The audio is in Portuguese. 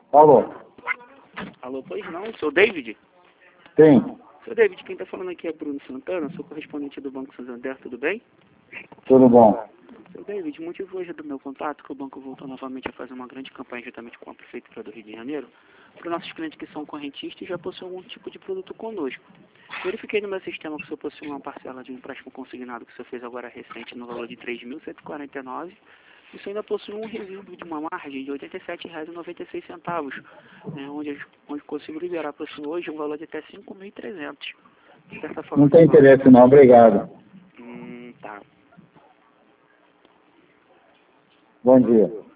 Alô? Alô, pois não, sou David? Sim, Sou David, quem está falando aqui é Bruno Santana, sou correspondente do Banco Santander, tudo bem? tudo bom. Sou David, o motivo hoje do meu contato é que o banco voltou novamente a fazer uma grande campanha juntamente com a Prefeitura do Rio de Janeiro para os nossos clientes que são correntistas e já possuem algum tipo de produto conosco. Verifiquei no meu sistema que o senhor possui uma parcela de um empréstimo consignado que o senhor fez agora recente no valor de R$ 3.149 e o senhor ainda possui um resíduo de uma margem de R$ 87,96, onde consigo liberar para o senhor hoje um valor de até 5.300. De certa forma, Não tem interesse não, obrigado. Tá. Bom dia.